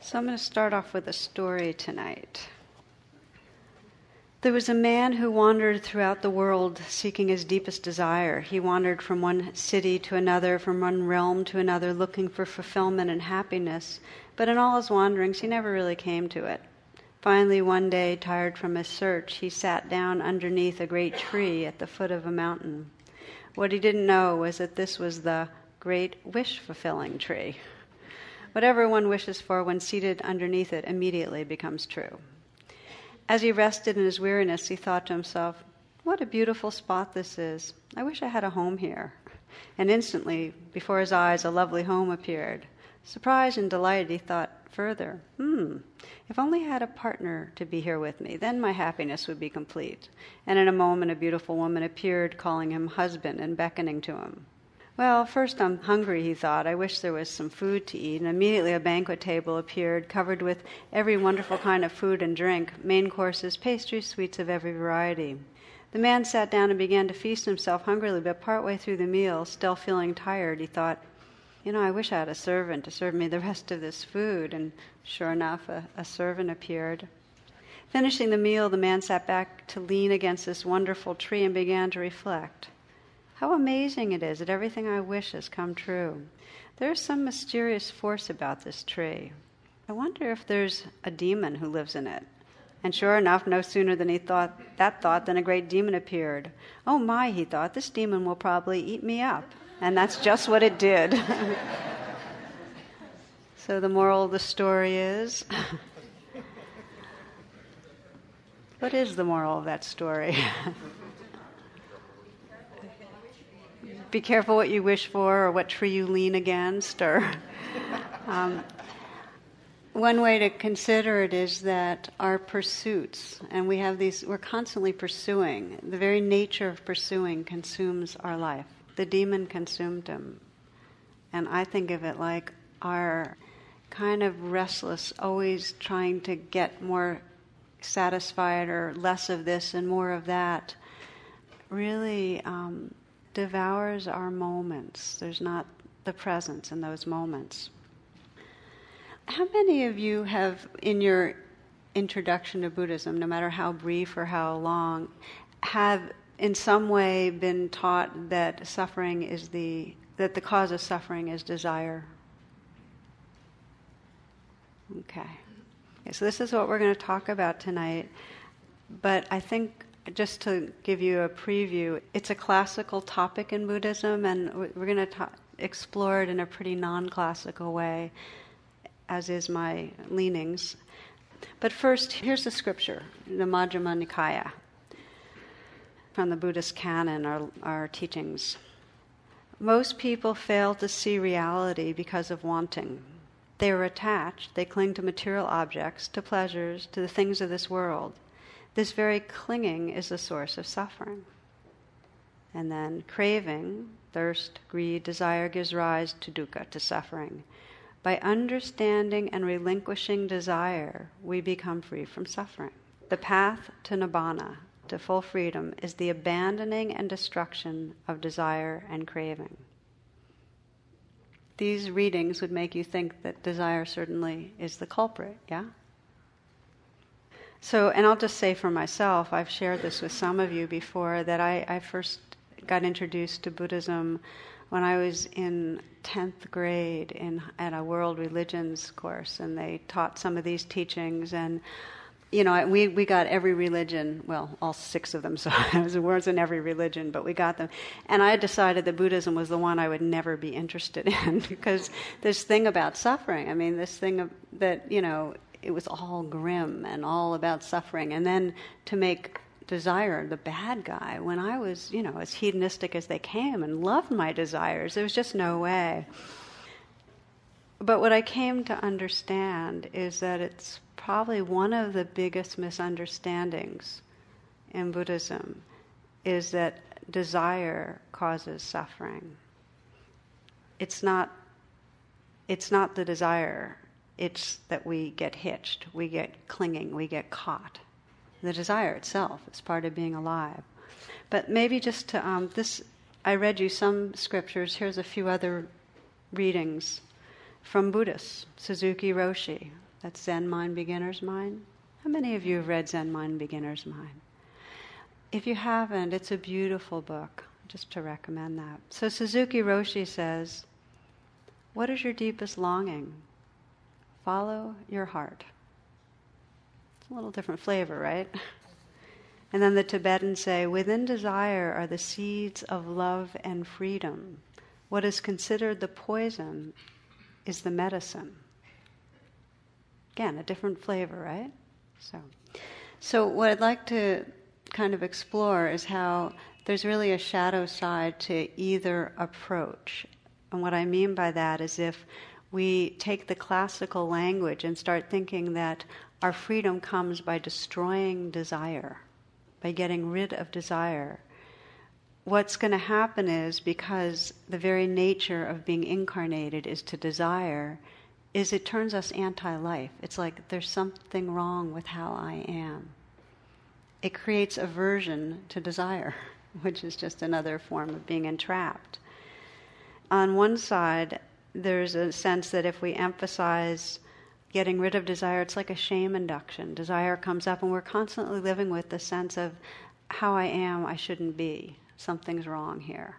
So I'm going to start off with a story tonight. There was a man who wandered throughout the world seeking his deepest desire. He wandered from one city to another, from one realm to another, looking for fulfillment and happiness. But in all his wanderings, he never really came to it. Finally, one day, tired from his search, he sat down underneath a great tree at the foot of a mountain. What he didn't know was that this was the great wish-fulfilling tree. Whatever one wishes for when seated underneath it immediately becomes true. As he rested in his weariness, he thought to himself, "What a beautiful spot this is. I wish I had a home here." And instantly, before his eyes, a lovely home appeared. Surprised and delighted, he thought further, if only I had a partner to be here with me, then my happiness would be complete. And in a moment, a beautiful woman appeared, calling him husband and beckoning to him. Well, first I'm hungry, he thought. I wish there was some food to eat. And immediately a banquet table appeared, covered with every wonderful kind of food and drink, main courses, pastries, sweets of every variety. The man sat down and began to feast himself hungrily, but partway through the meal, still feeling tired, he thought, I wish I had a servant to serve me the rest of this food. And sure enough, a servant appeared. Finishing the meal, the man sat back to lean against this wonderful tree and began to reflect. How amazing it is that everything I wish has come true. There's some mysterious force about this tree. I wonder if there's a demon who lives in it. And sure enough, no sooner than he thought that thought than a great demon appeared. Oh my, he thought, this demon will probably eat me up. And that's just what it did. So the moral of the story is... What is the moral of that story? Be careful what you wish for or what tree you lean against. Or one way to consider it is that our pursuits, and we're constantly pursuing. The very nature of pursuing consumes our life. The demon consumed him. And I think of it like our kind of restless, always trying to get more satisfied or less of this and more of that, really devours our moments. There's not the presence in those moments. How many of you have, in your introduction to Buddhism, no matter how brief or how long, have in some way been taught that that the cause of suffering is desire? Okay. So this is what we're going to talk about tonight. But I think, just to give you a preview, it's a classical topic in Buddhism, and we're going to explore it in a pretty non-classical way, as is my leanings. But first, here's the scripture, the Majjhima Nikaya, from the Buddhist canon, our teachings. Most people fail to see reality because of wanting. They are attached, they cling to material objects, to pleasures, to the things of this world. This very clinging is the source of suffering. And then craving, thirst, greed, desire gives rise to dukkha, to suffering. By understanding and relinquishing desire, we become free from suffering. The path to nibbana, to full freedom, is the abandoning and destruction of desire and craving. These readings would make you think that desire certainly is the culprit, yeah? So, and I'll just say for myself, I've shared this with some of you before, that I first got introduced to Buddhism when I was in 10th grade at a world religions course, and they taught some of these teachings, and we got every religion, well, all 6 of them, so it wasn't every religion, but we got them. And I decided that Buddhism was the one I would never be interested in, because this thing about suffering, this thing that, it was all grim and all about suffering. And then to make desire the bad guy, when I was, as hedonistic as they came and loved my desires, there was just no way. But what I came to understand is that it's probably one of the biggest misunderstandings in Buddhism is that desire causes suffering. It's not the desire, it's that we get hitched, we get clinging, we get caught. The desire itself is part of being alive. But maybe just to, I read you some scriptures, here's a few other readings from Buddhists, Suzuki Roshi. That's Zen Mind, Beginner's Mind. How many of you have read Zen Mind, Beginner's Mind? If you haven't, it's a beautiful book, just to recommend that. So Suzuki Roshi says, what is your deepest longing? Follow your heart. It's a little different flavor, right? And then the Tibetans say, within desire are the seeds of love and freedom. What is considered the poison is the medicine. Again, a different flavor, right? So what I'd like to kind of explore is how there's really a shadow side to either approach. And what I mean by that is if we take the classical language and start thinking that our freedom comes by destroying desire, by getting rid of desire, what's going to happen is, because the very nature of being incarnated is to desire, is it turns us anti-life. It's like there's something wrong with how I am. It creates aversion to desire, which is just another form of being entrapped. On one side, there's a sense that if we emphasize getting rid of desire, it's like a shame induction. Desire comes up and we're constantly living with the sense of how I am, I shouldn't be. Something's wrong here.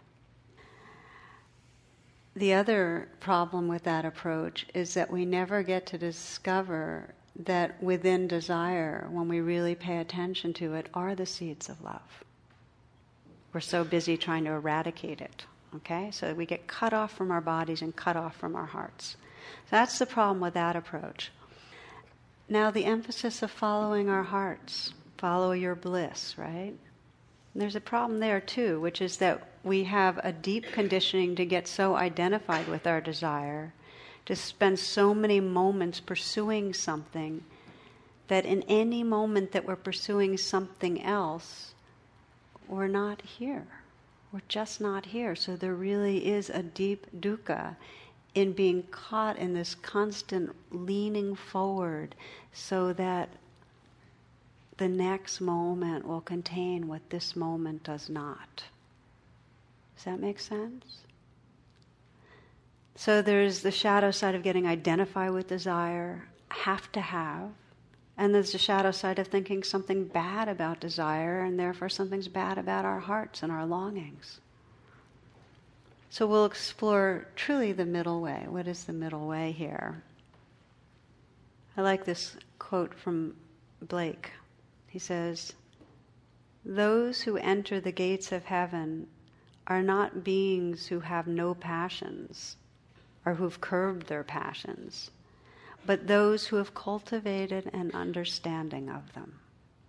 The other problem with that approach is that we never get to discover that within desire, when we really pay attention to it, are the seeds of love. We're so busy trying to eradicate it, okay? So we get cut off from our bodies and cut off from our hearts. So that's the problem with that approach. Now the emphasis of following our hearts, follow your bliss, right? And there's a problem there too, which is that we have a deep conditioning to get so identified with our desire, to spend so many moments pursuing something, that in any moment that we're pursuing something else, we're not here. We're just not here. So there really is a deep dukkha in being caught in this constant leaning forward so that the next moment will contain what this moment does not. Does that make sense? So there's the shadow side of getting identified with desire, have to have, and there's the shadow side of thinking something bad about desire, and therefore something's bad about our hearts and our longings. So we'll explore truly the middle way. What is the middle way here? I like this quote from Blake. He says, "Those who enter the gates of heaven are not beings who have no passions or who've curbed their passions, but those who have cultivated an understanding of them."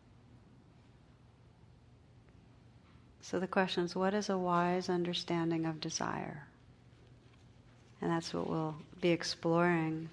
So the question is, what is a wise understanding of desire? And that's what we'll be exploring.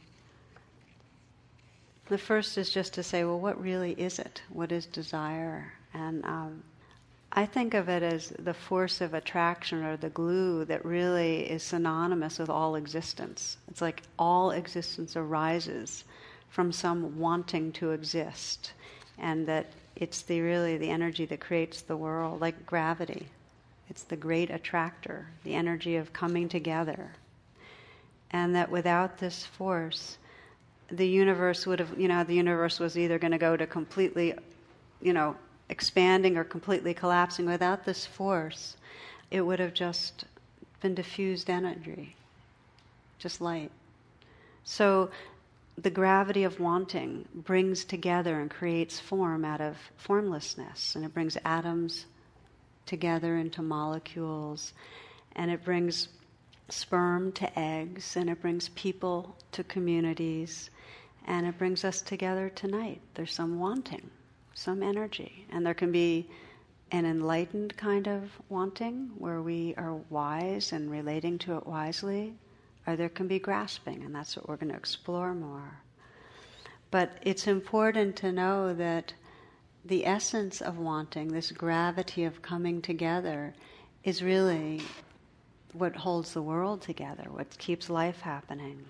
The first is just to say, well, what really is it? What is desire? And I think of it as the force of attraction or the glue that really is synonymous with all existence. It's like all existence arises from some wanting to exist, and that it's really the energy that creates the world, like gravity. It's the great attractor, the energy of coming together. And that without this force, the universe would have, the universe was either going to go to completely, expanding or completely collapsing. Without this force, it would have just been diffused energy, just light. So the gravity of wanting brings together and creates form out of formlessness, and it brings atoms together into molecules, and it brings sperm to eggs, and it brings people to communities, and it brings us together tonight. There's some wanting, some energy, and there can be an enlightened kind of wanting where we are wise and relating to it wisely, or there can be grasping, and that's what we're going to explore more. But it's important to know that the essence of wanting, this gravity of coming together, is really what holds the world together, what keeps life happening.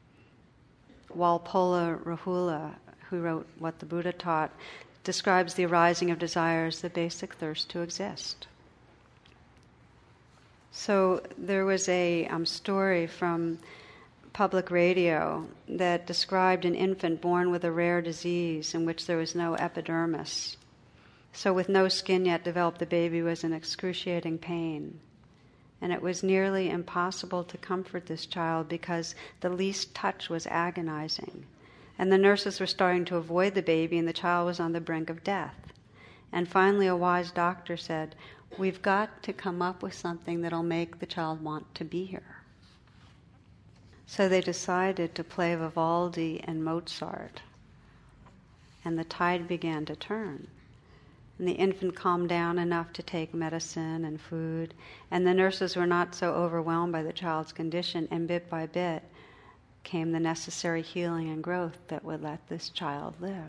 Walpola Rahula, who wrote What the Buddha Taught, describes the arising of desire as the basic thirst to exist. So there was a story from public radio that described an infant born with a rare disease in which there was no epidermis. So with no skin yet developed, the baby was in excruciating pain. And it was nearly impossible to comfort this child because the least touch was agonizing. And the nurses were starting to avoid the baby, and the child was on the brink of death. And finally a wise doctor said, "We've got to come up with something that'll make the child want to be here." So they decided to play Vivaldi and Mozart. And the tide began to turn. And the infant calmed down enough to take medicine and food. And the nurses were not so overwhelmed by the child's condition, and bit by bit came the necessary healing and growth that would let this child live.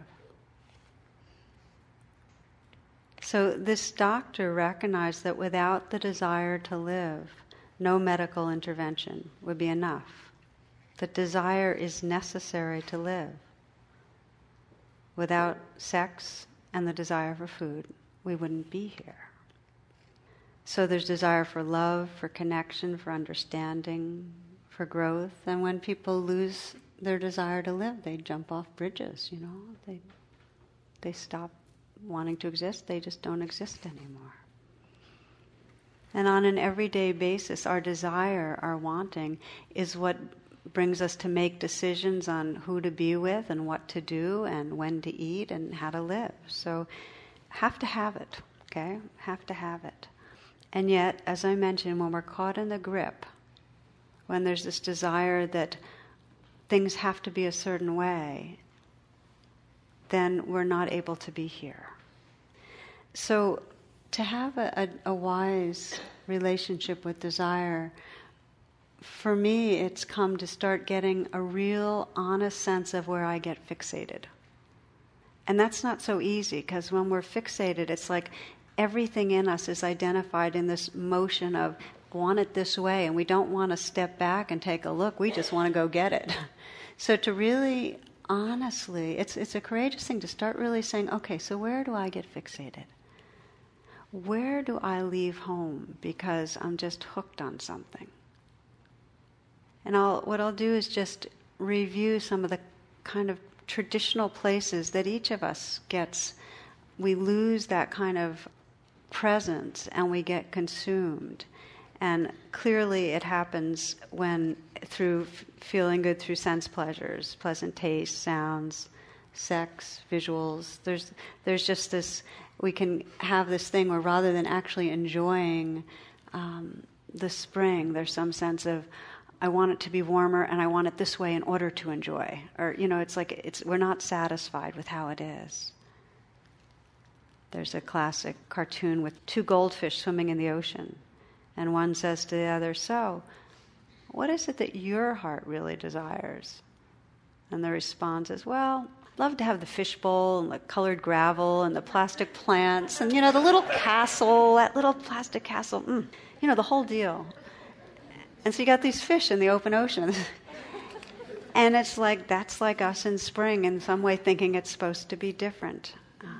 So this doctor recognized that without the desire to live, no medical intervention would be enough. The desire is necessary to live. Without sex and the desire for food, we wouldn't be here. So there's desire for love, for connection, for understanding, for growth. And when people lose their desire to live, they jump off bridges, They stop wanting to exist. They just don't exist anymore. And on an everyday basis, our desire, our wanting, is what brings us to make decisions on who to be with and what to do and when to eat and how to live. So have to have it, okay? Have to have it. And yet, as I mentioned, when we're caught in the grip, when there's this desire that things have to be a certain way, then we're not able to be here. So to have a wise relationship with desire, for me, it's come to start getting a real, honest sense of where I get fixated. And that's not so easy, because when we're fixated, it's like everything in us is identified in this motion of want it this way, and we don't want to step back and take a look. We just want to go get it. So to really, honestly, it's a courageous thing to start really saying, okay, so where do I get fixated? Where do I leave home because I'm just hooked on something? And what I'll do is just review some of the kind of traditional places that each of us gets. We lose that kind of presence and we get consumed. And clearly it happens when through feeling good through sense pleasures, pleasant taste, sounds, sex, visuals. There's just this, we can have this thing where rather than actually enjoying the spring, there's some sense of, I want it to be warmer and I want it this way in order to enjoy. Or, it's like we're not satisfied with how it is. There's a classic cartoon with two goldfish swimming in the ocean. And one says to the other, so, what is it that your heart really desires? And the response is, well, I'd love to have the fishbowl and the colored gravel and the plastic plants and, the little castle, that little plastic castle, the whole deal. And so you got these fish in the open ocean. And it's like, that's like us in spring, in some way thinking it's supposed to be different.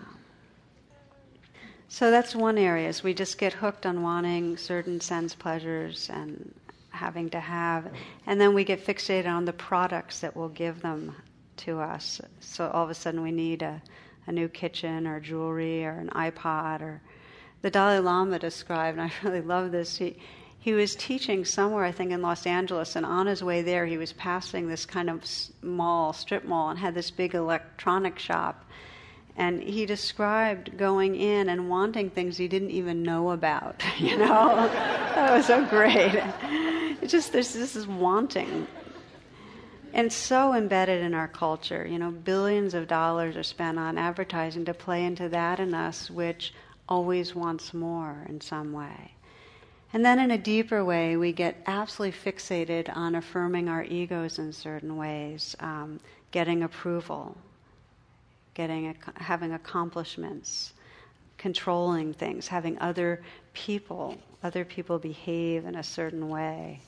So that's one area, is we just get hooked on wanting certain sense pleasures and having to have. And then we get fixated on the products that will give them to us. So all of a sudden we need a new kitchen or jewelry or an iPod. Or the Dalai Lama described, and I really love this, he was teaching somewhere, I think in Los Angeles, and on his way there he was passing this kind of strip mall, and had this big electronic shop. And he described going in and wanting things he didn't even know about, That was so great. It's just, this is wanting. And it's so embedded in our culture. Billions of dollars are spent on advertising to play into that in us, which always wants more in some way. And then in a deeper way, we get absolutely fixated on affirming our egos in certain ways, getting approval, having accomplishments, controlling things, having other people behave in a certain way.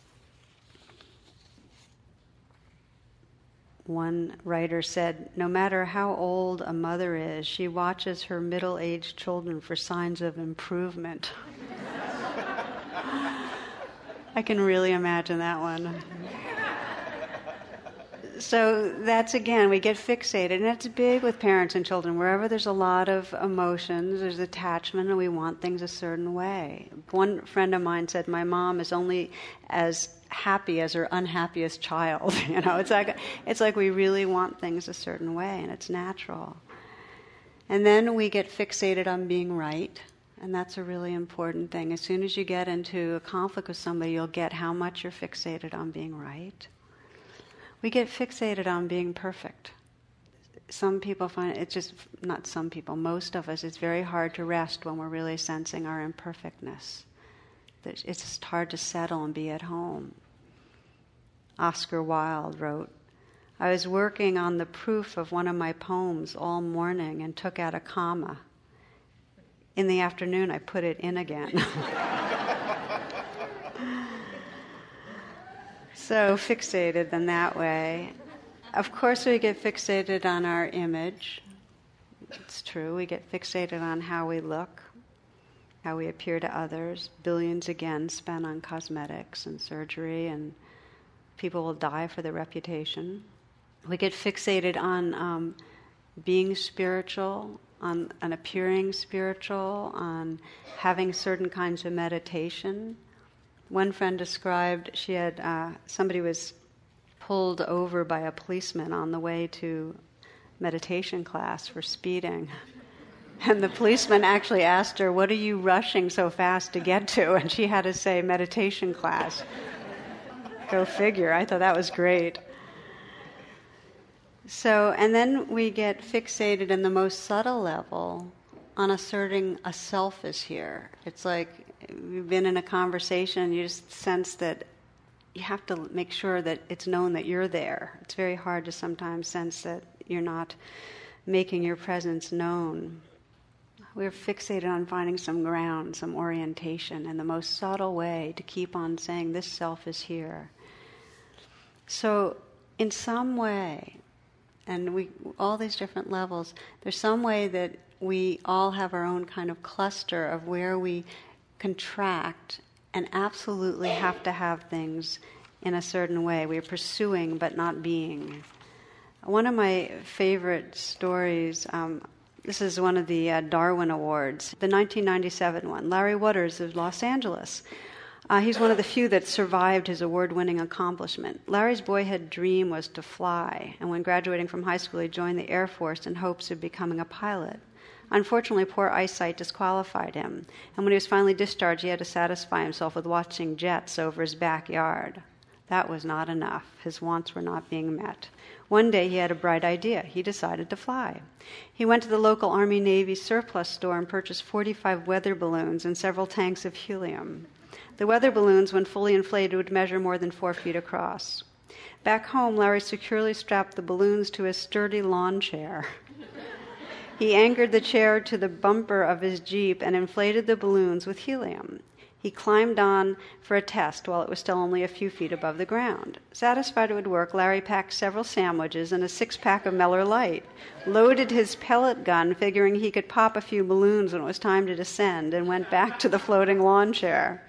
One writer said, no matter how old a mother is, she watches her middle-aged children for signs of improvement. I can really imagine that one. So that's, again, we get fixated, and it's big with parents and children. Wherever there's a lot of emotions, there's attachment, and we want things a certain way. One friend of mine said, my mom is only as happy as her unhappiest child. It's like we really want things a certain way, and it's natural. And then we get fixated on being right, and that's a really important thing. As soon as you get into a conflict with somebody, you'll get how much you're fixated on being right. We get fixated on being perfect. Some people find it's just, not some people, most of us, it's very hard to rest when we're really sensing our imperfectness. It's just hard to settle and be at home. Oscar Wilde wrote, I was working on the proof of one of my poems all morning and took out a comma. In the afternoon, I put it in again. So fixated in that way. Of course, we get fixated on our image. It's true. We get fixated on how we look, how we appear to others. Billions again spent on cosmetics and surgery, and people will die for their reputation. We get fixated on being spiritual, on appearing spiritual, on having certain kinds of meditation. One friend described she had somebody was pulled over by a policeman on the way to meditation class for speeding. And the policeman actually asked her, what are you rushing so fast to get to? And she had to say, meditation class. Go figure. I thought that was great. So, and then we get fixated in the most subtle level on asserting a self is here. It's like you've been in a conversation and you just sense that you have to make sure that it's known that you're there. It's very hard to sometimes sense that you're not making your presence known. We're fixated on finding some ground, some orientation in the most subtle way to keep on saying this self is here. So in some way, and we all these different levels, there's some way that we all have our own kind of cluster of where we contract and absolutely have to have things in a certain way. We're pursuing but not being. One of my favorite stories, this is one of the Darwin Awards, the 1997 one. Larry Waters of Los Angeles. He's one of the few that survived his award-winning accomplishment. Larry's boyhood dream was to fly, and when graduating from high school, he joined the Air Force in hopes of becoming a pilot. Unfortunately, poor eyesight disqualified him, and when he was finally discharged, he had to satisfy himself with watching jets over his backyard. That was not enough. His wants were not being met. One day he had a bright idea. He decided to fly. He went to the local Army-Navy surplus store and purchased 45 weather balloons and several tanks of helium. The weather balloons, when fully inflated, would measure more than 4 feet across. Back home, Larry securely strapped the balloons to his sturdy lawn chair. He anchored the chair to the bumper of his Jeep and inflated the balloons with helium. He climbed on for a test while it was still only a few feet above the ground. Satisfied it would work, Larry packed several sandwiches and a 6-pack of Miller Lite, loaded his pellet gun, figuring he could pop a few balloons when it was time to descend, and went back to the floating lawn chair.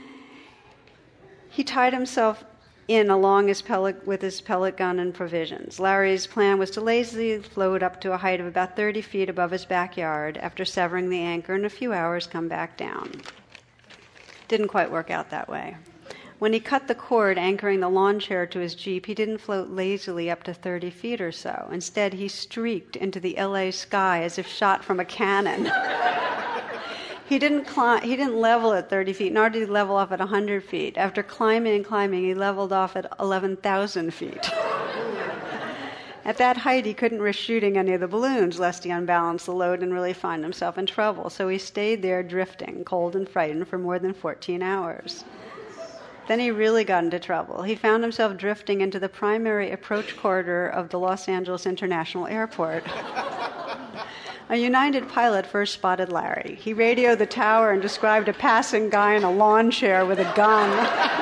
He tied himself in along with his pellet gun and provisions. Larry's plan was to lazily float up to a height of about 30 feet above his backyard after severing the anchor in a few hours come back down. Didn't quite work out that way. When he cut the cord anchoring the lawn chair to his Jeep, he didn't float lazily up to 30 feet or so. Instead, he streaked into the LA sky as if shot from a cannon. He didn't level at 30 feet, nor did he level off at 100 feet. After climbing and climbing, he leveled off at 11,000 feet. At that height, he couldn't risk shooting any of the balloons, lest he unbalance the load and really find himself in trouble. So he stayed there drifting, cold and frightened, for more than 14 hours. Then he really got into trouble. He found himself drifting into the primary approach corridor of the Los Angeles International Airport. A United pilot first spotted Larry. He radioed the tower and described a passing guy in a lawn chair with a gun.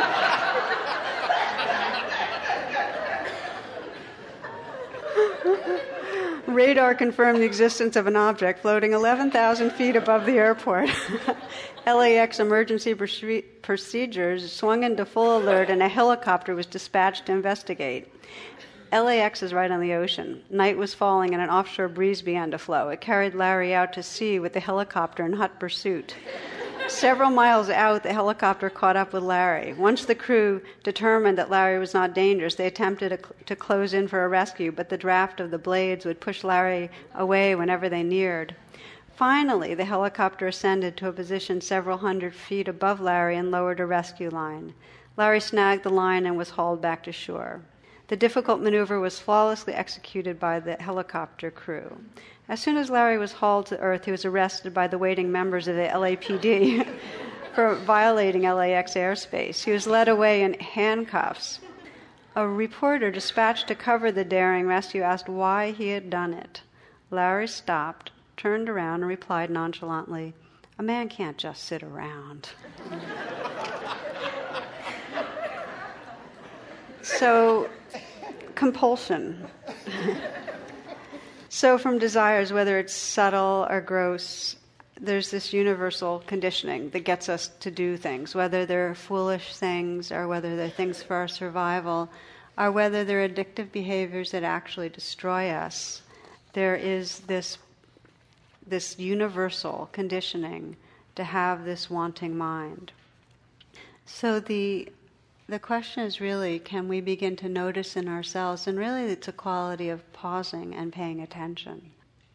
Radar confirmed the existence of an object floating 11,000 feet above the airport. LAX emergency procedures swung into full alert and a helicopter was dispatched to investigate. LAX is right on the ocean. Night was falling and an offshore breeze began to flow. It carried Larry out to sea with the helicopter in hot pursuit. Several miles out, the helicopter caught up with Larry. Once the crew determined that Larry was not dangerous, they attempted to close in for a rescue, but the draft of the blades would push Larry away whenever they neared. Finally, the helicopter ascended to a position several hundred feet above Larry and lowered a rescue line. Larry snagged the line and was hauled back to shore. The difficult maneuver was flawlessly executed by the helicopter crew. As soon as Larry was hauled to earth, he was arrested by the waiting members of the LAPD for violating LAX airspace. He was led away in handcuffs. A reporter dispatched to cover the daring rescue asked why he had done it. Larry stopped, turned around, and replied nonchalantly, "A man can't just sit around." So, compulsion. So from desires, whether it's subtle or gross, there's this universal conditioning that gets us to do things, whether they're foolish things or whether they're things for our survival, or whether they're addictive behaviors that actually destroy us. There is this universal conditioning to have this wanting mind. So the question is really, can we begin to notice in ourselves, and really it's a quality of pausing and paying attention.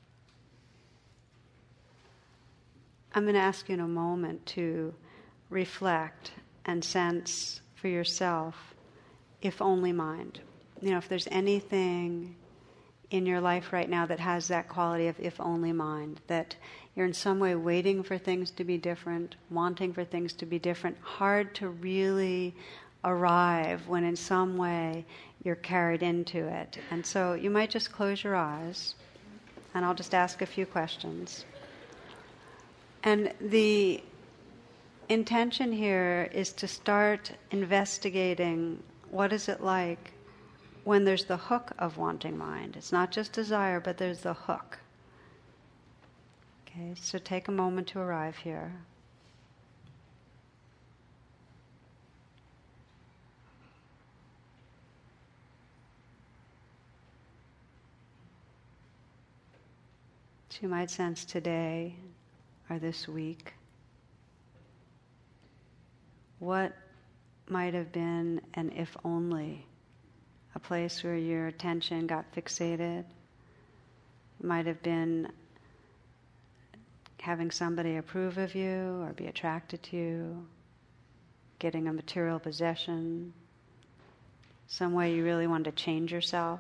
I'm going to ask you in a moment to reflect and sense for yourself, if only mind. If there's anything in your life right now that has that quality of if only mind, that you're in some way waiting for things to be different, wanting for things to be different, hard to really arrive when in some way you're carried into it. And so you might just close your eyes, and I'll just ask a few questions. And the intention here is to start investigating what is it like when there's the hook of wanting mind. It's not just desire, but there's the hook. Okay, so take a moment to arrive here. So you might sense today or this week what might have been an if only, a place where your attention got fixated. It might have been having somebody approve of you or be attracted to you, getting a material possession, some way you really wanted to change yourself,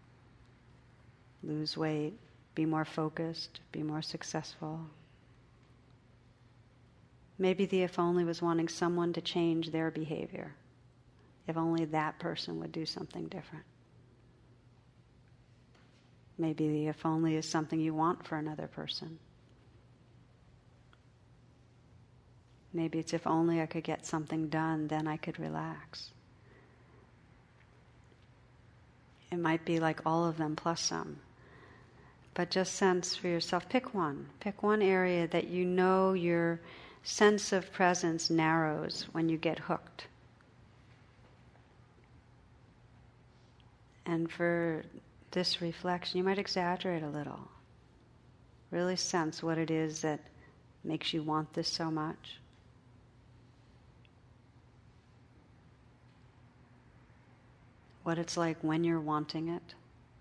lose weight, be more focused, be more successful. Maybe the if only was wanting someone to change their behavior. If only that person would do something different. Maybe the if only is something you want for another person. Maybe it's if only I could get something done, then I could relax. It might be like all of them plus some. But just sense for yourself, pick one area that you know your sense of presence narrows when you get hooked. And for this reflection, you might exaggerate a little. Really sense what it is that makes you want this so much. What it's like when you're wanting it.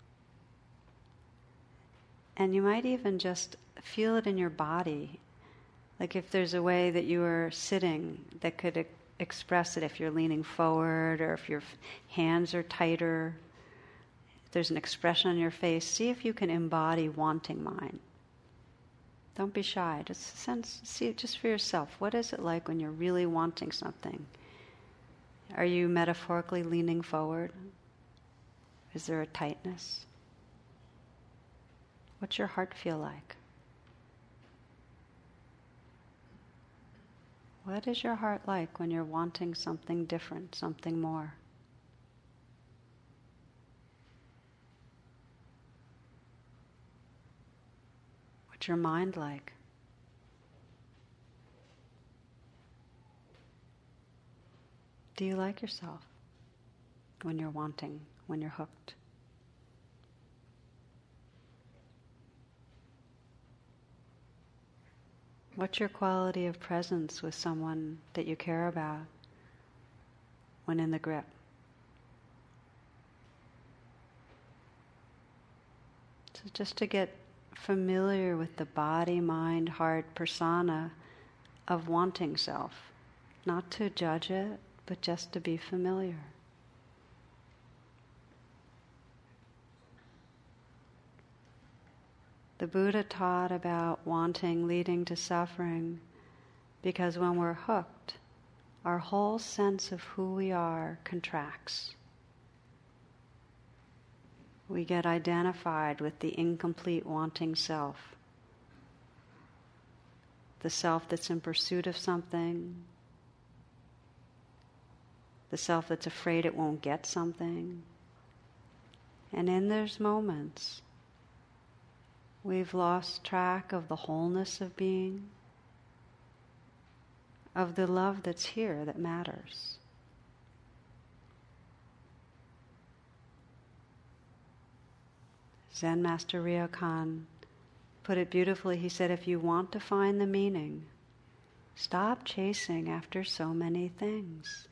And you might even just feel it in your body. Like if there's a way that you are sitting that could express it, if you're leaning forward or if your hands are tighter, if there's an expression on your face, see if you can embody wanting mind. Don't be shy. Just see it just for yourself. What is it like when you're really wanting something? Are you metaphorically leaning forward? Is there a tightness? What's your heart feel like? What is your heart like when you're wanting something different, something more? What's your mind like? Do you like yourself when you're wanting, when you're hooked? What's your quality of presence with someone that you care about when in the grip? So just to get familiar with the body, mind, heart, persona of wanting self. Not to judge it, but just to be familiar. The Buddha taught about wanting leading to suffering because when we're hooked, our whole sense of who we are contracts. We get identified with the incomplete wanting self. The self that's in pursuit of something. The self that's afraid it won't get something. And in those moments, we've lost track of the wholeness of being, of the love that's here that matters. Zen Master Ryokan put it beautifully. He said, if you want to find the meaning, stop chasing after so many things.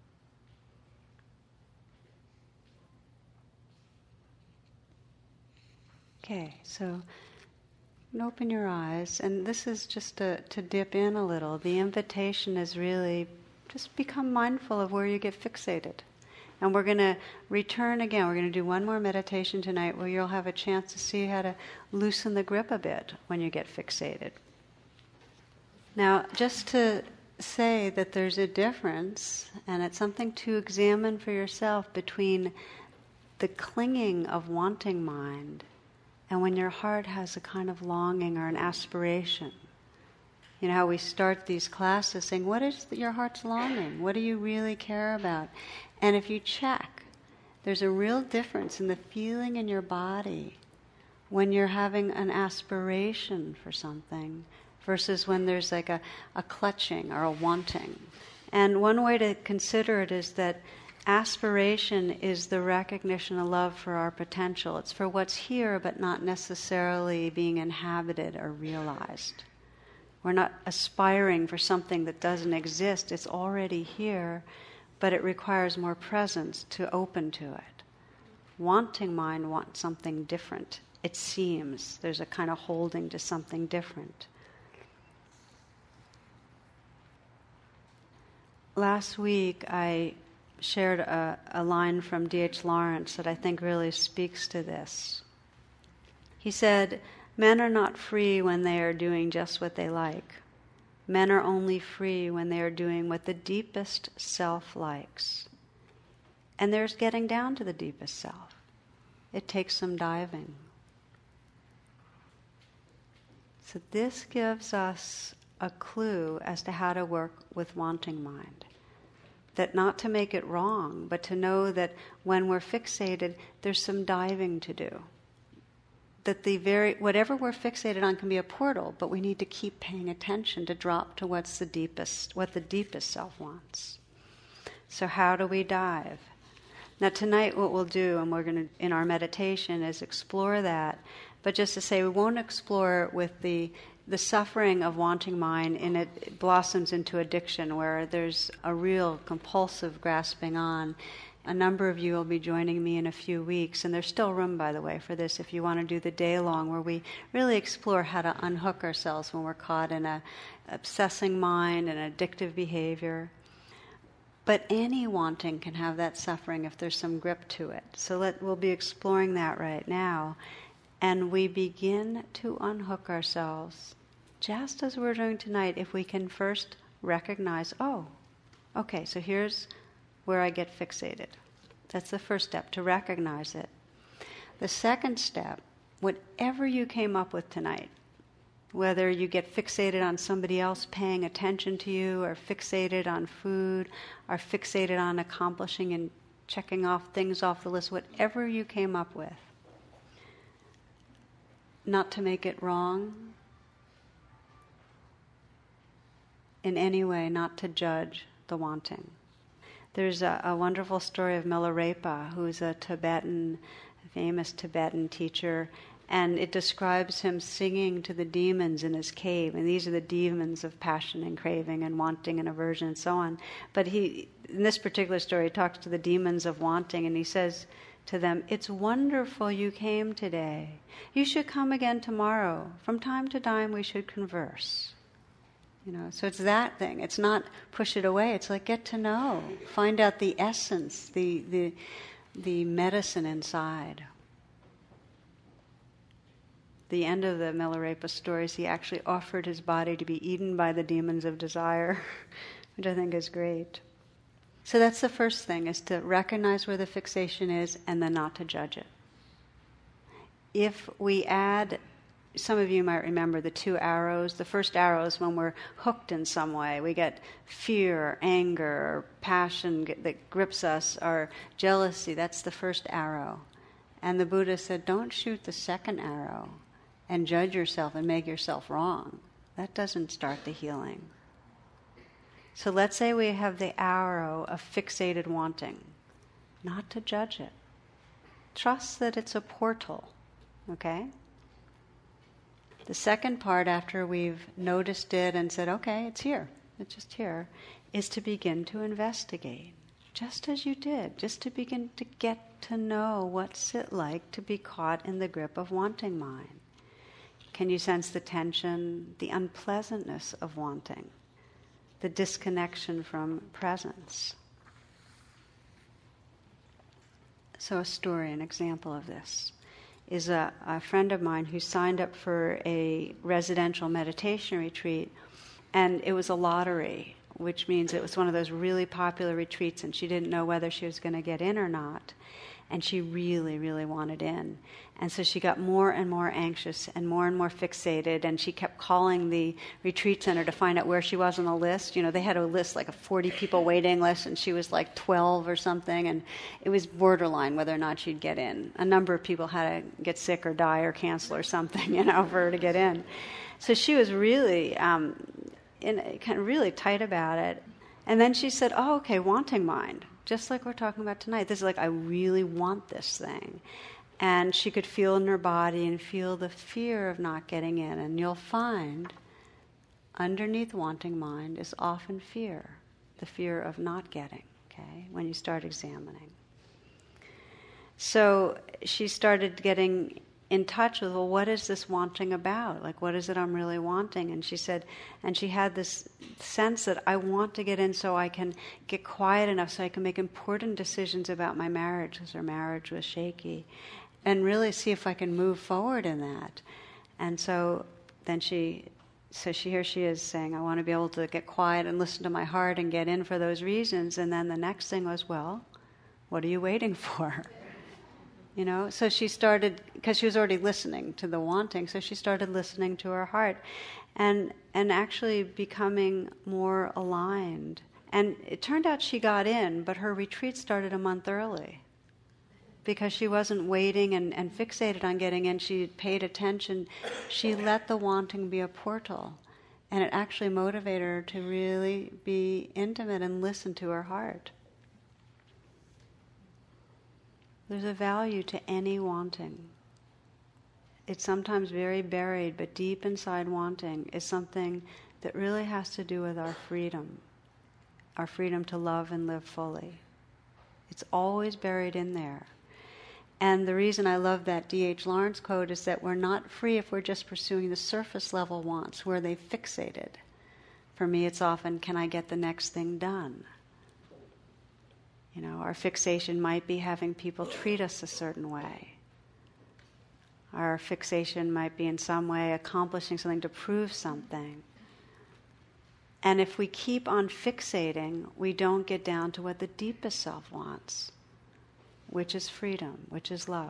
Okay, so you can open your eyes, and this is just to dip in a little. The invitation is really just become mindful of where you get fixated. And we're going to return again. We're going to do one more meditation tonight where you'll have a chance to see how to loosen the grip a bit when you get fixated. Now, just to say that there's a difference, and it's something to examine for yourself, between the clinging of wanting mind and when your heart has a kind of longing or an aspiration. You know how we start these classes saying, what is your heart's longing? What do you really care about? And if you check, there's a real difference in the feeling in your body when you're having an aspiration for something versus when there's like a clutching or a wanting. And one way to consider it is that aspiration is the recognition of love for our potential. It's for what's here but not necessarily being inhabited or realized. We're not aspiring for something that doesn't exist. It's already here, but it requires more presence to open to it. Wanting mind wants something different. It seems there's a kind of holding to something different. Last week I shared a line from D.H. Lawrence that I think really speaks to this. He said, men are not free when they are doing just what they like. Men are only free when they are doing what the deepest self likes. And there's getting down to the deepest self. It takes some diving. So this gives us a clue as to how to work with wanting mind. That not to make it wrong, but to know that when we're fixated, there's some diving to do. That whatever we're fixated on can be a portal, but we need to keep paying attention to drop to what the deepest self wants. So how do we dive? Now tonight what we'll do, and we're going to, in our meditation, is explore that, but just to say we won't explore it with the suffering of wanting mind, and it blossoms into addiction where there's a real compulsive grasping on. A number of you will be joining me in a few weeks, and there's still room, by the way, for this if you want to do the day long, where we really explore how to unhook ourselves when we're caught in a obsessing mind and addictive behavior. But any wanting can have that suffering if there's some grip to it. So we'll be exploring that right now. And we begin to unhook ourselves, just as we're doing tonight, if we can first recognize, oh, okay, so here's where I get fixated. That's the first step, to recognize it. The second step, whatever you came up with tonight, whether you get fixated on somebody else paying attention to you, or fixated on food, or fixated on accomplishing and checking off things off the list, whatever you came up with, not to make it wrong in any way, not to judge the wanting. There's a wonderful story of Milarepa, who's a famous Tibetan teacher, And it describes him singing to the demons in his cave. And these are the demons of passion and craving and wanting and aversion and so on. But he, in this particular story, he talks to the demons of wanting, and he says to them, "It's wonderful you came today. You should come again tomorrow. From time to time we should converse." So it's that thing. It's not push it away. It's like get to know. Find out the essence, the medicine inside. The end of the Milarepa stories, he actually offered his body to be eaten by the demons of desire, which I think is great. So that's the first thing, is to recognize where the fixation is and then not to judge it. If we add, some of you might remember the 2 arrows. The first arrow is when we're hooked in some way. We get fear, anger, or passion that grips us, or jealousy. That's the first arrow. And the Buddha said, don't shoot the second arrow and judge yourself and make yourself wrong. That doesn't start the healing. So let's say we have the arrow of fixated wanting. Not to judge it. Trust that it's a portal, okay? The second part, after we've noticed it and said, okay, it's here, it's just here, is to begin to investigate. Just as you did, just to begin to get to know what's it like to be caught in the grip of wanting mind. Can you sense the tension, the unpleasantness of wanting, the disconnection from presence? So a story, an example of this, is a friend of mine who signed up for a residential meditation retreat, and it was a lottery, which means it was one of those really popular retreats, and she didn't know whether she was going to get in or not. And she really, really wanted in. And so she got more and more anxious and more fixated, and she kept calling the retreat center to find out where she was on the list. They had a list, like a 40 people waiting list, and she was like 12 or something, and it was borderline whether or not she'd get in. A number of people had to get sick or die or cancel or something, for her to get in. So she was really, kind of really tight about it. And then she said, oh, okay, wanting mind. Just like we're talking about tonight. This is like, I really want this thing. And she could feel in her body and feel the fear of not getting in. And you'll find underneath wanting mind is often fear. The fear of not getting, okay, when you start examining. So she started getting in touch with, well, what is this wanting about? Like, what is it I'm really wanting? And she said, and she had this sense that I want to get in so I can get quiet enough so I can make important decisions about my marriage, because her marriage was shaky, and really see if I can move forward in that. And so then here she is saying, I want to be able to get quiet and listen to my heart and get in for those reasons. And then the next thing was, well, what are you waiting for? So she started, because she was already listening to the wanting, so she started listening to her heart and actually becoming more aligned. And it turned out she got in, but her retreat started a month early because she wasn't waiting and fixated on getting in. She paid attention. She let the wanting be a portal, and it actually motivated her to really be intimate and listen to her heart. There's a value to any wanting. It's sometimes very buried, but deep inside wanting is something that really has to do with our freedom to love and live fully. It's always buried in there. And the reason I love that D.H. Lawrence quote is that we're not free if we're just pursuing the surface level wants, where they've fixated. For me, it's often, can I get the next thing done? Our fixation might be having people treat us a certain way. Our fixation might be in some way accomplishing something to prove something. And if we keep on fixating, we don't get down to what the deepest self wants, which is freedom, which is love.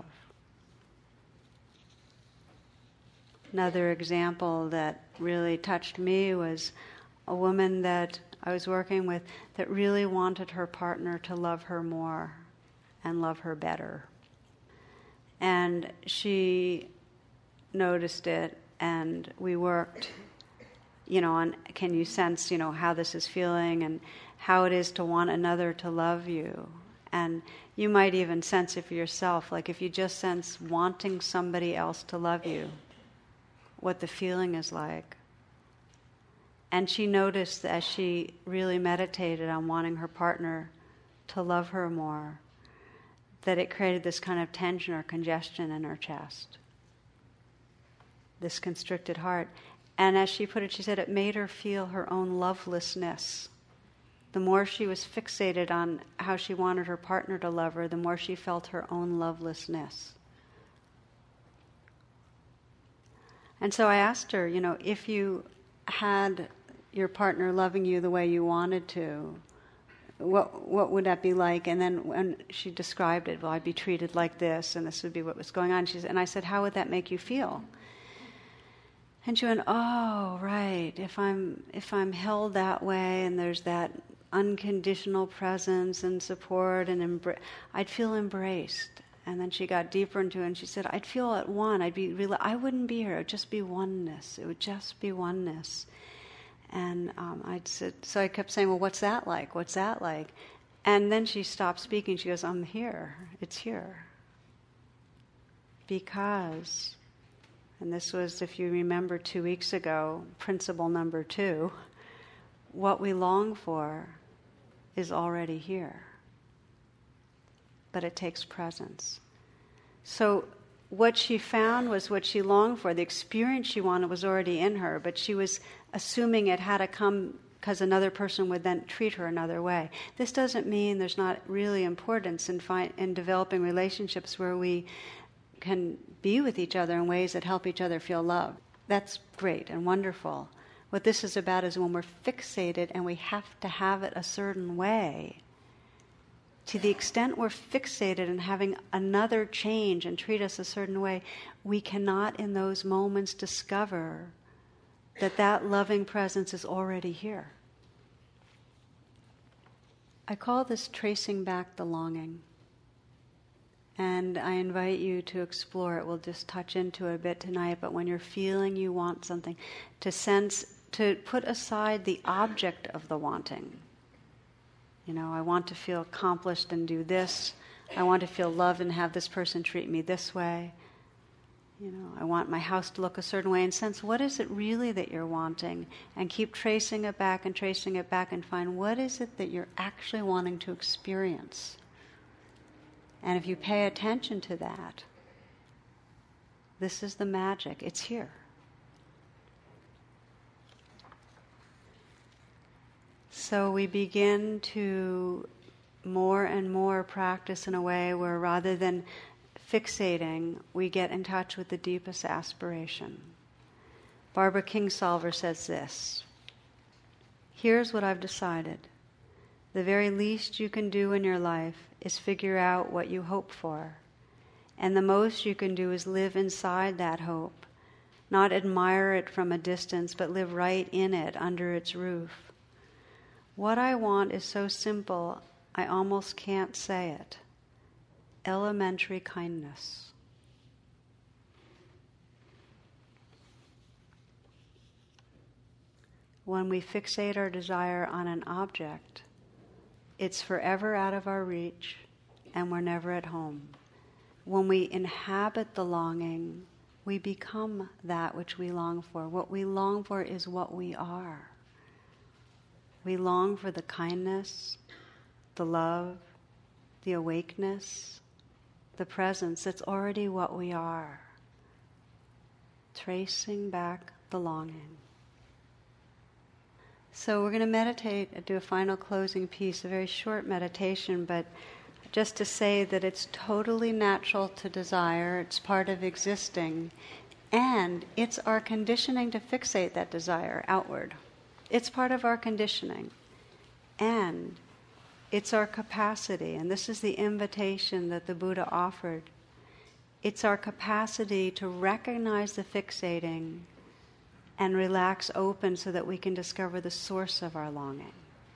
Another example that really touched me was a woman that I was working with that really wanted her partner to love her more and love her better. And she noticed it, and we worked, on can you sense, how this is feeling and how it is to want another to love you. And you might even sense it for yourself, like if you just sense wanting somebody else to love you, what the feeling is like. And she noticed as she really meditated on wanting her partner to love her more, that it created this kind of tension or congestion in her chest, this constricted heart. And as she put it, she said it made her feel her own lovelessness. The more she was fixated on how she wanted her partner to love her, the more she felt her own lovelessness. And so I asked her, if you had your partner loving you the way you wanted to, what would that be like? And then when she described it, well, I'd be treated like this, and this would be what was going on. And I said, how would that make you feel? And she went, oh, right. If I'm held that way, and there's that unconditional presence and support and I'd feel embraced. And then she got deeper into it, and she said, I'd feel at one. I wouldn't be here. It would just be oneness. It would just be oneness. And so I kept saying, well, what's that like? What's that like? And then she stopped speaking. She goes, I'm here. It's here. Because, and this was, if you remember 2 weeks ago, principle number 2, what we long for is already here. But it takes presence. So what she found was what she longed for. The experience she wanted was already in her, but she was assuming it had to come because another person would then treat her another way. This doesn't mean there's not really importance in developing relationships where we can be with each other in ways that help each other feel loved. That's great and wonderful. What this is about is when we're fixated and we have to have it a certain way. To the extent we're fixated in having another change and treat us a certain way, we cannot in those moments discover that loving presence is already here. I call this tracing back the longing. And I invite you to explore it. We'll just touch into it a bit tonight, but when you're feeling you want something, to put aside the object of the wanting. I want to feel accomplished and do this. I want to feel loved and have this person treat me this way. I want my house to look a certain way, and sense what is it really that you're wanting, and keep tracing it back and find what is it that you're actually wanting to experience. And if you pay attention to that, this is the magic. It's here. So we begin to more and more practice in a way where rather than fixating, we get in touch with the deepest aspiration. Barbara Kingsolver says this: here's what I've decided. The very least you can do in your life is figure out what you hope for. And the most you can do is live inside that hope, not admire it from a distance, but live right in it, under its roof. What I want is so simple, I almost can't say it. Elementary kindness. When we fixate our desire on an object, it's forever out of our reach, and we're never at home. When we inhabit the longing, we become that which we long for. What we long for is what we are. We long for the kindness, the love, the awakeness, the presence. It's already what we are. Tracing back the longing. So we're going to meditate, do a final closing piece, a very short meditation, but just to say that it's totally natural to desire, it's part of existing, and it's our conditioning to fixate that desire outward. It's part of our conditioning, and it's our capacity, and this is the invitation that the Buddha offered. It's our capacity to recognize the fixating and relax open so that we can discover the source of our longing.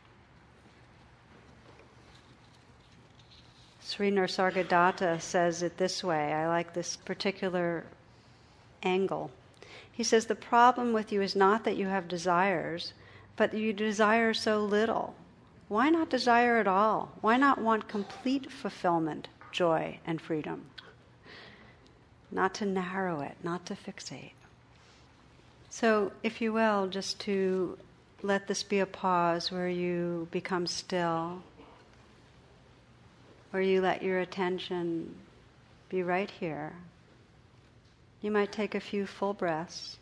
Sri Nisargadatta says it this way. I like this particular angle. He says, the problem with you is not that you have desires, but you desire so little. Why not desire at all? Why not want complete fulfillment, joy, and freedom? Not to narrow it, not to fixate. So, if you will, just to let this be a pause where you become still, where you let your attention be right here. You might take a few full breaths.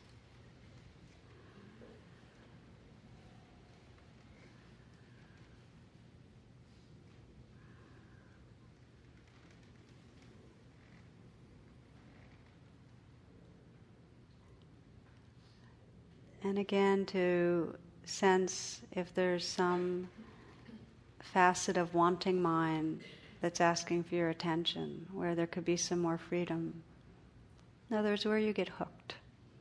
And again, to sense if there's some facet of wanting mind that's asking for your attention, where there could be some more freedom. In other words, where you get hooked.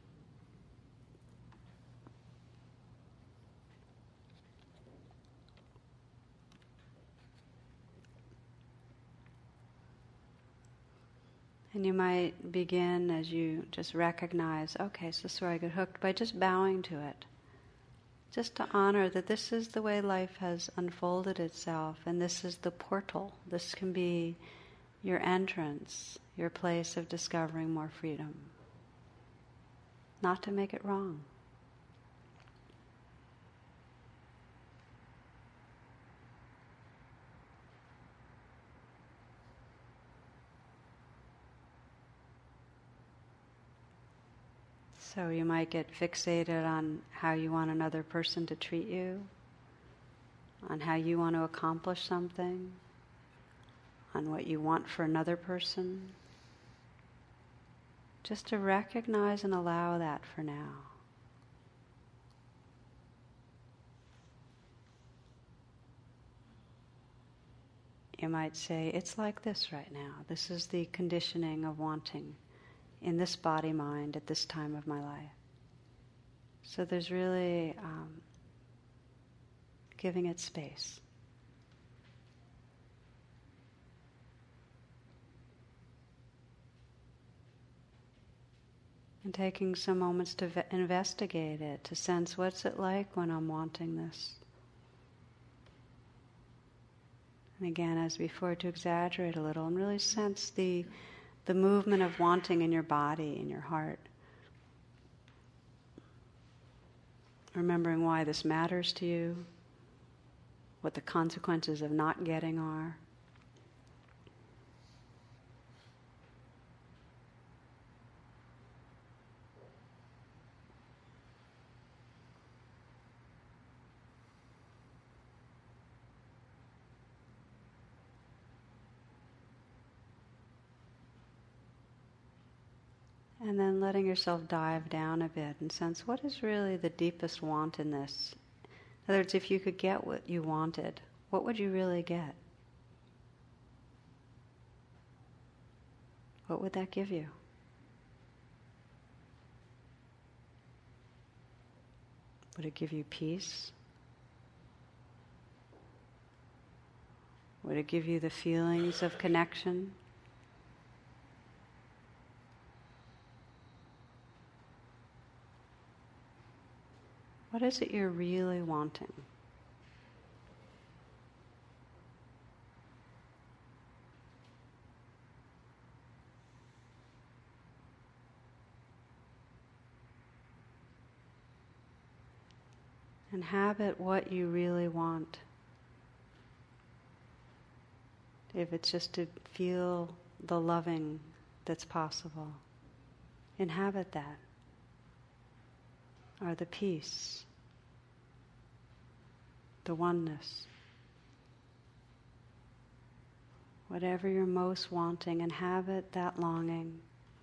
And you might begin as you just recognize, okay, so this is where I get hooked, by just bowing to it. Just to honor that this is the way life has unfolded itself, and this is the portal. This can be your entrance, your place of discovering more freedom. Not to make it wrong. So you might get fixated on how you want another person to treat you, on how you want to accomplish something, on what you want for another person. Just to recognize and allow that for now. You might say, it's like this right now. This is the conditioning of wanting in this body-mind at this time of my life. So there's really giving it space. And taking some moments to investigate it, to sense what's it like when I'm wanting this. And again, as before, to exaggerate a little and really sense the movement of wanting in your body, in your heart. Remembering why this matters to you, what the consequences of not getting are. And then letting yourself dive down a bit and sense what is really the deepest want in this. In other words, if you could get what you wanted, what would you really get? What would that give you? Would it give you peace? Would it give you the feelings of connection? What is it you're really wanting? Inhabit what you really want. If it's just to feel the loving that's possible, inhabit that. Or the peace, the oneness. Whatever you're most wanting, inhabit that longing.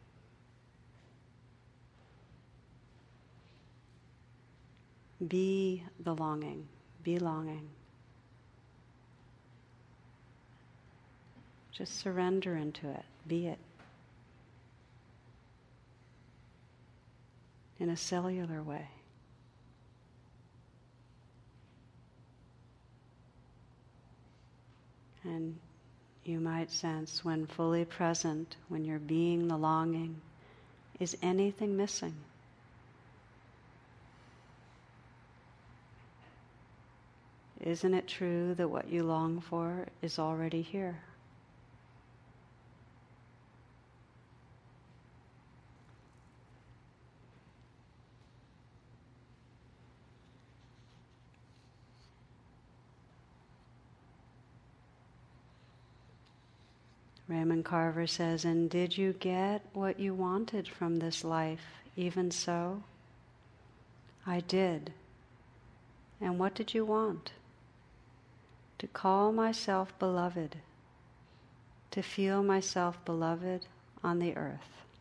Be the longing, be longing. Just surrender into it, be it. In a cellular way. And you might sense when fully present, when you're being the longing, is anything missing? Isn't it true that what you long for is already here? Raymond Carver says, and did you get what you wanted from this life, even so? I did. And what did you want? To call myself beloved, to feel myself beloved on the earth.